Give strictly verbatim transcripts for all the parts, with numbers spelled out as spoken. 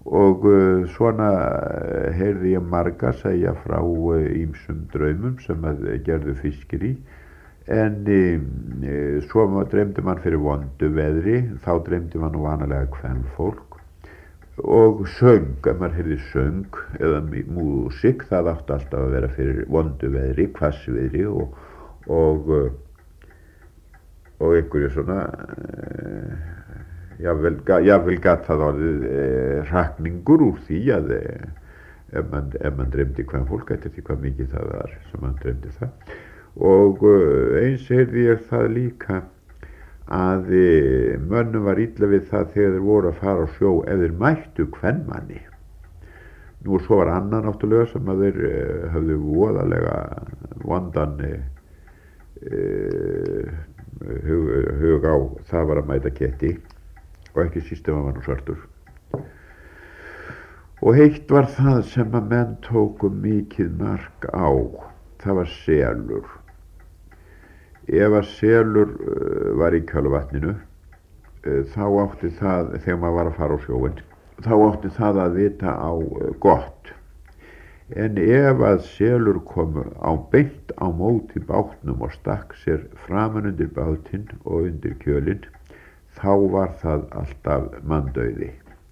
og uh, svona heyrði ég marga segja frá ýmsum uh, draumum sem að gerðu fiskir í, en uh, svo dreymdi mann fyrir vondu veðri, þá dreymdi mann vanalega kvenfólk og söng, ef maður heyrði söng eða músík, það átti alltaf að vera fyrir vondu veðri, hvassviðri og og og einhverju svona jafnvel, jafnvel gat það orðið eh, hrakningur úr því að eh, ef mann ef man dreymdi kvenfólk, eftir því hvað mikið það var sem mann dreymdi það. Og eh, eins heyrði ég það líka að eh, mönnum var illa við það þegar þeir voru að fara á sjó ef þeir mættu kvenmanni. Nú svo var annan náttúrulega sem að þeir eh, höfðu voðalega vondan eh, Uh, hug, hug á, það var að mæta ketti og ekki síst ef hann var nú svartur. Og heitt var það sem að menn tóku mikið mark á, það var selur. Ef að selur uh, var í Kjölarvatninu uh, þá átti það, þegar maður var að fara á sjóinn, þá átti það að vita á uh, gott. En ef að selur kom á beint á móti bátnum og stakk sér framan undir bátinn og undir kjölinn, þá var það alltaf manndauði.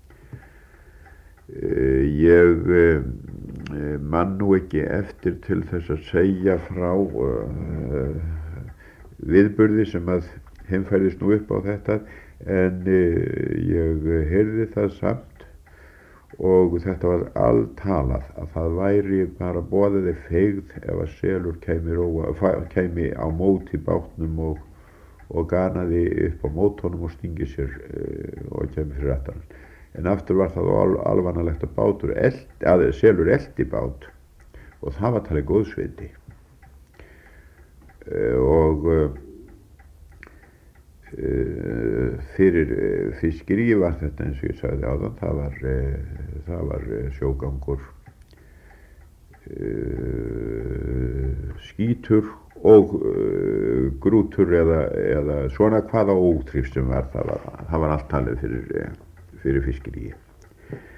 Uh, ég uh, man nú ekki eftir til þess að segja frá uh, viðburði sem að heimfærðist nú upp á þetta, en uh, ég heyrði það samt og þetta var alltalað að það væri bara boðiði feigð ef að selur kæmi, róa, kæmi á móti bátnum og, og ganaði upp á mótunum og stingi sér uh, og kæmi fyrir aftan. En aftur var það al, alvanalegt að bátur eld, að selur eldi bát og það var talið góðsviti uh, og uh, Uh, fyrir uh, fiskiri var þetta, eins og ég sagði áðan, það var, uh, það var uh, sjógangur, uh, skítur og uh, grútur eða, eða svona hvaða ótrýf sem var, það var, það var allt talið fyrir, uh, fyrir fiskiri.